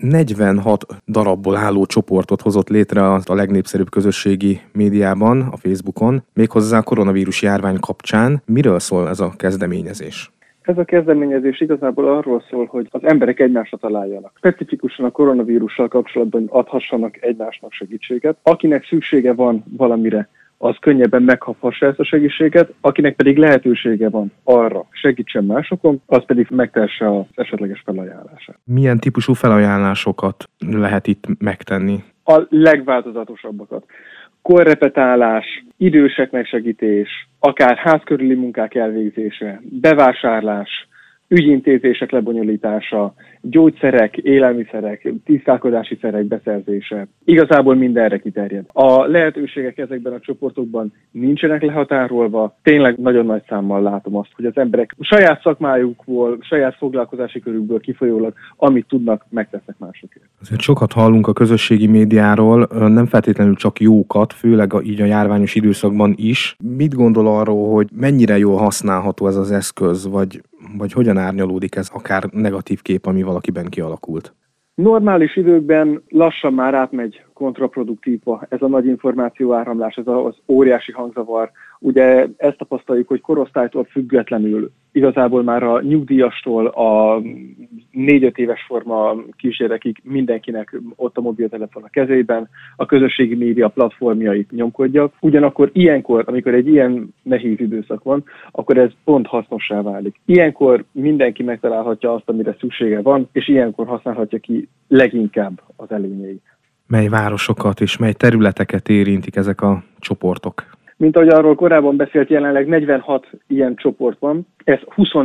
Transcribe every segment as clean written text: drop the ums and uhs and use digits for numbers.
46 darabból álló csoportot hozott létre a legnépszerűbb közösségi médiában, a Facebookon, méghozzá a koronavírus járvány kapcsán. Miről szól ez a kezdeményezés? Ez a kezdeményezés igazából arról szól, hogy az emberek egymásra találjanak. Specifikusan a koronavírussal kapcsolatban adhassanak egymásnak segítséget. Akinek szüksége van valamire, az könnyebben meghaphassa ezt a segítséget, akinek pedig lehetősége van arra, segítsen másokon, az pedig megtehesse az esetleges felajánlását. Milyen típusú felajánlásokat lehet itt megtenni? A legváltozatosabbakat. Korrepetálás, időseknek segítés, akár házkörüli munkák elvégzése, bevásárlás, ügyintézések lebonyolítása, gyógyszerek, élelmiszerek, tisztálkodási szerek beszerzése. Igazából mindenre kiterjed. A lehetőségek ezekben a csoportokban nincsenek lehatárolva. Tényleg nagyon nagy számmal látom azt, hogy az emberek saját szakmájukból, saját foglalkozási körükből kifolyólag, amit tudnak, megtesznek másokért. Azért sokat hallunk a közösségi médiáról, nem feltétlenül csak jókat, főleg így a járványos időszakban is. Mit gondol arról, hogy mennyire jól használható ez az eszköz, vagy hogyan árnyalódik ez akár negatív kép, ami valakiben kialakult? Normális időkben lassan már átmegy kontraproduktíva ez a nagy információáramlás, ez az óriási hangzavar. Ugye ezt tapasztaljuk, hogy korosztálytól függetlenül igazából már a nyugdíjastól a 4-5 éves forma kisgyerekig mindenkinek ott a mobiltelefon a kezében, a közösségi média platformjait nyomkodja. Ugyanakkor ilyenkor, amikor egy ilyen nehéz időszak van, akkor ez pont hasznossá válik. Ilyenkor mindenki megtalálhatja azt, amire szüksége van, és ilyenkor használhatja ki leginkább az előnyeit. Mely városokat és mely területeket érintik ezek a csoportok? Mint ahogy arról korábban beszélt, jelenleg 46 ilyen csoport van. Ez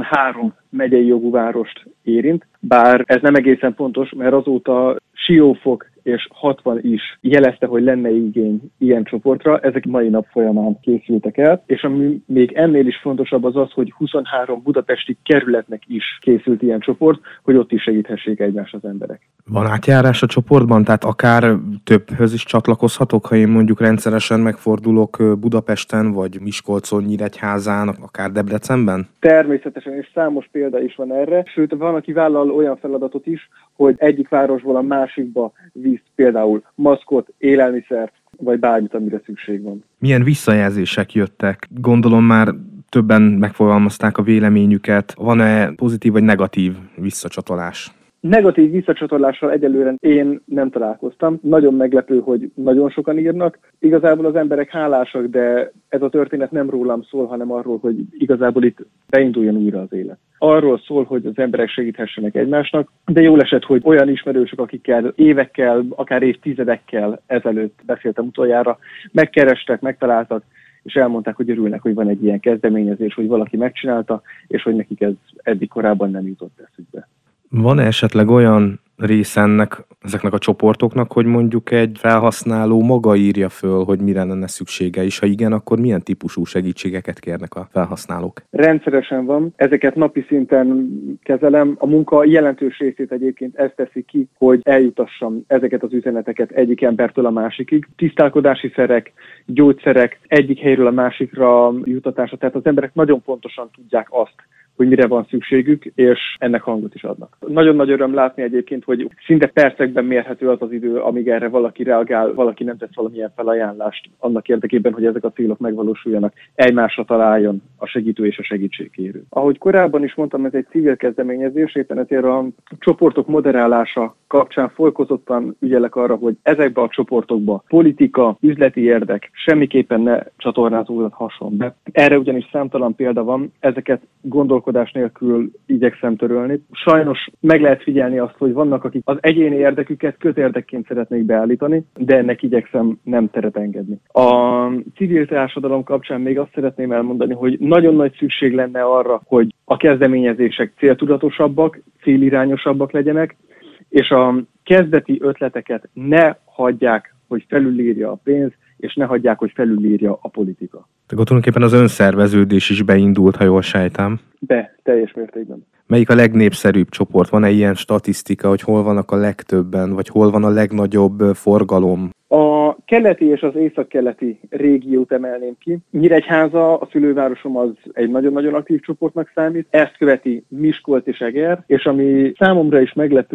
23 megyei jogú várost érint, bár ez nem egészen pontos, mert azóta Siófok és 60 is jelezte, hogy lenne igény ilyen csoportra. Ezek mai nap folyamán készültek el, és ami még ennél is fontosabb az az, hogy 23 budapesti kerületnek is készült ilyen csoport, hogy ott is segíthessék egymást az emberek. Van átjárás a csoportban? Tehát akár többhöz is csatlakozhatok, ha én mondjuk rendszeresen megfordulok Budapesten, vagy Miskolcon, Nyíregyházán, akár Debrecenben? Természetesen, és számos példa is van erre, sőt van, aki vállal olyan feladatot is, hogy egyik városból a másikba visz például maszkot, élelmiszert, vagy bármit, amire szükség van. Milyen visszajelzések jöttek? Gondolom már többen megfogalmazták a véleményüket. Van-e pozitív vagy negatív visszacsatolás? Negatív visszacsatolással egyelőre én nem találkoztam. Nagyon meglepő, hogy nagyon sokan írnak. Igazából az emberek hálásak, de ez a történet nem rólam szól, hanem arról, hogy igazából itt beinduljon újra az élet. Arról szól, hogy az emberek segíthessenek egymásnak, de jól esett, hogy olyan ismerősök, akikkel évekkel, akár évtizedekkel ezelőtt beszéltem utoljára, megkerestek, megtaláltak, és elmondták, hogy örülnek, hogy van egy ilyen kezdeményezés, hogy valaki megcsinálta, és hogy nekik ez eddig korábban nem jutott eszükbe. Van-e esetleg olyan része ezeknek a csoportoknak, hogy mondjuk egy felhasználó maga írja föl, hogy mire lenne szüksége, és ha igen, akkor milyen típusú segítségeket kérnek a felhasználók? Rendszeresen van, ezeket napi szinten kezelem. A munka jelentős részét egyébként ez teszi ki, hogy eljutassam ezeket az üzeneteket egyik embertől a másikig. Tisztálkodási szerek, gyógyszerek egyik helyről a másikra jutatása, tehát az emberek nagyon pontosan tudják azt, hogy mire van szükségük, és ennek hangot is adnak. Nagyon nagy öröm látni egyébként, hogy szinte percekben mérhető az az idő, amíg erre valaki reagál, valaki nem tesz valamilyen felajánlást annak érdekében, hogy ezek a célok megvalósuljanak, egymásra találjon a segítő és a segítségkérő. Ahogy korábban is mondtam, ez egy civil kezdeményezés, éppen ezért a csoportok moderálása kapcsán folykozottan ügyelek arra, hogy ezekbe a csoportokba politika, üzleti érdek semmiképpen ne csatornázódhasson be. Erre ugyanis számtalan példa van, ezeket gondolkodás nélkül igyekszem törölni. Sajnos meg lehet figyelni azt, hogy vannak, akik az egyéni érdeküket közérdekként szeretnék beállítani, de ennek igyekszem nem teret engedni. A civil társadalom kapcsán még azt szeretném elmondani, hogy nagyon nagy szükség lenne arra, hogy a kezdeményezések céltudatosabbak, célirányosabbak legyenek, és a kezdeti ötleteket ne hagyják, hogy felülírja a pénz, és ne hagyják, hogy felülírja a politika. Tehát tulajdonképpen az önszerveződés is beindult, ha jól sejtem. Teljes mértékben. Melyik a legnépszerűbb csoport? Van-e ilyen statisztika, hogy hol vannak a legtöbben, vagy hol van a legnagyobb forgalom? A keleti és az északkeleti régiót emelném ki. Nyíregyháza, a szülővárosom, az egy nagyon-nagyon aktív csoportnak számít. Ezt követi Miskolc és Eger, és ami számomra is meglepő,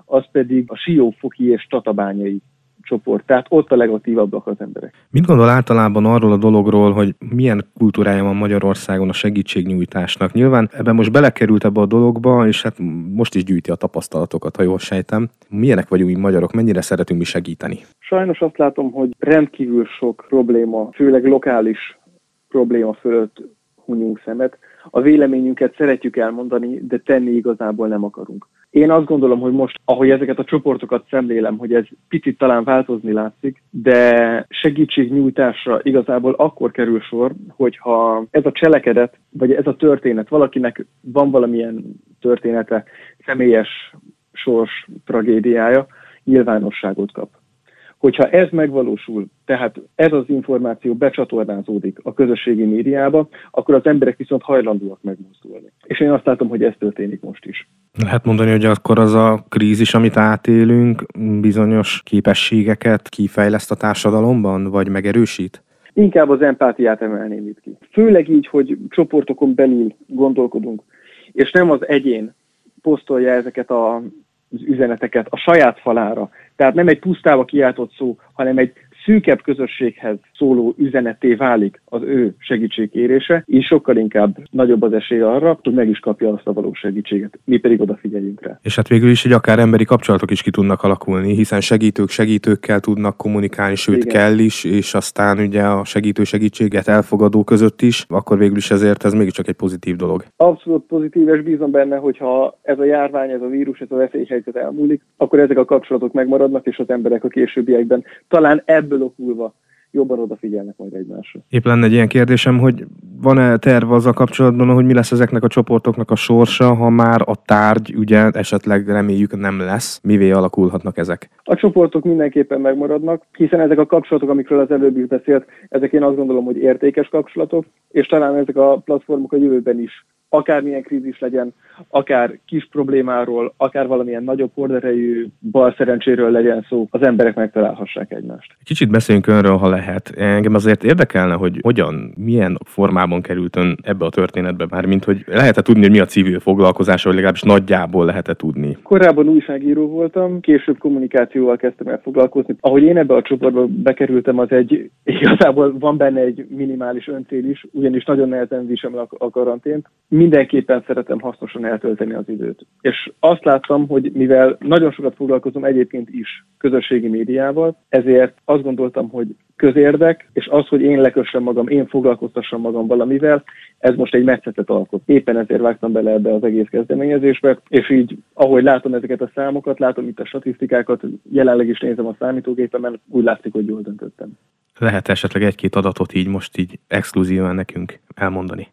az pedig a Siófoki és Tatabányai csoport, tehát ott a legatívabbak az emberek. Mit gondol általában arról a dologról, hogy milyen kultúrája van Magyarországon a segítségnyújtásnak? Nyilván ebben most belekerült ebbe a dologba, és hát most is gyűjti a tapasztalatokat, ha jól sejtem. Milyenek vagyunk mi magyarok, mennyire szeretünk mi segíteni? Sajnos azt látom, hogy rendkívül sok probléma, főleg lokális probléma fölött hunyunk szemet. A véleményünket szeretjük elmondani, de tenni igazából nem akarunk. Én azt gondolom, hogy most, ahogy ezeket a csoportokat szemlélem, hogy ez picit talán változni látszik, de segítségnyújtásra igazából akkor kerül sor, hogyha ez a cselekedet, vagy ez a történet, valakinek van valamilyen története, személyes sors tragédiája, nyilvánosságot kap. Hogyha ez megvalósul, tehát ez az információ becsatornázódik a közösségi médiába, akkor az emberek viszont hajlandóak megmozdulni. És én azt látom, hogy ez történik most is. Lehet mondani, hogy akkor az a krízis, amit átélünk, bizonyos képességeket kifejleszt a társadalomban, vagy megerősít? Inkább az empátiát emelném itt ki. Főleg így, hogy csoportokon belül gondolkodunk, és nem az egyén posztolja ezeket az üzeneteket a saját falára. Tehát nem egy pusztába kiáltott szó, hanem egy szűkebb közösséghez szóló üzenetté válik az ő segítségkérése, és sokkal inkább nagyobb az esély arra, hogy meg is kapja azt a valós segítséget. Mi pedig odafigyeljünk rá. És hát végül is, hogy akár emberi kapcsolatok is ki tudnak alakulni, hiszen segítőkkel tudnak kommunikálni, sőt Igen. kell is, és aztán ugye a segítséget elfogadó között is, akkor végül is ezért ez mégiscsak egy pozitív dolog. Abszolút pozitív, és bízom benne, hogyha ez a járvány, ez a vírus, ez a veszélyhelyzet elmúlik, akkor ezek a kapcsolatok megmaradnak, és az emberek a későbbiekben talán ebből okulva jobban odafigyelnek majd egymásra. Épp lenne egy ilyen kérdésem, hogy van-e terv azzal kapcsolatban, hogy mi lesz ezeknek a csoportoknak a sorsa, ha már a tárgy ugye esetleg reméljük nem lesz, mivé alakulhatnak ezek? A csoportok mindenképpen megmaradnak, hiszen ezek a kapcsolatok, amikről az előbb is beszélt, ezek én azt gondolom, hogy értékes kapcsolatok, és talán ezek a platformok a jövőben is, akármilyen krízis legyen, akár kis problémáról, akár valamilyen nagyobb horderejű balszerencséről legyen szó, az emberek megtalálhassák egymást. Kicsit beszéljünk önről, ha lehet. Engem azért érdekelne, hogy hogyan, milyen formában került ön ebbe a történetbe, mármint hogy lehet-e tudni, hogy mi a civil foglalkozása, vagy legalábbis nagyjából lehet-e tudni? Korábban újságíró voltam, később kommunikációval kezdtem el foglalkozni. Ahogy én ebbe a csoportba bekerültem, az igazából van benne egy minimális öncél is, ugyanis nagyon nehezen viselem a karantént. Mindenképpen szeretem hasznosan eltölteni az időt. És azt láttam, hogy mivel nagyon sokat foglalkozom egyébként is közösségi médiával, ezért azt gondoltam, hogy közérdek, és az, hogy én lekössem magam, én foglalkoztassam magam valamivel, ez most egy metszetet alkot. Éppen ezért vágtam bele ebbe az egész kezdeményezésbe, és így, ahogy látom ezeket a számokat, látom itt a statisztikákat, jelenleg is nézem a számítógépemen, úgy látszik, hogy jól döntöttem. Lehet esetleg egy-két adatot így most így exkluzívan nekünk elmondani?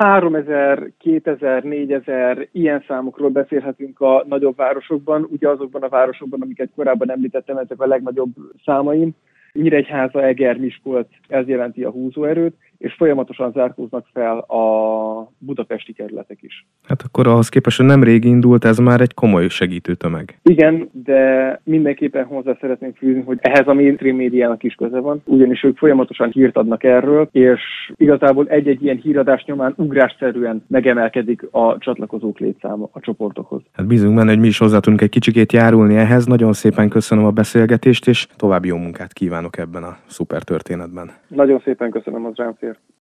3000, 2000, 4000 ilyen számokról beszélhetünk a nagyobb városokban, ugye azokban a városokban, amiket korábban említettem, ezek a legnagyobb számaim. Nyíregyháza, Eger, Miskolc, ez jelenti a húzóerőt, és folyamatosan zárkóznak fel a budapesti kerületek is. Hát akkor ahhoz képest, hogy nemrég indult, ez már egy komoly segítőtömeg. Igen, de mindenképpen hozzá szeretném fűzni, hogy ehhez a mainstream médiának is köze van, ugyanis ők folyamatosan hírt adnak erről, és igazából egy-egy ilyen híradás nyomán ugrásszerűen megemelkedik a csatlakozók létszáma a csoportokhoz. Hát bízunk benne, hogy mi is hozzá tudunk egy kicsikét járulni ehhez. Nagyon szépen köszönöm a beszélgetést, és további jó munkát kívánok ebben a szuper történetben. Nagyon szépen köszönöm, az rám fér.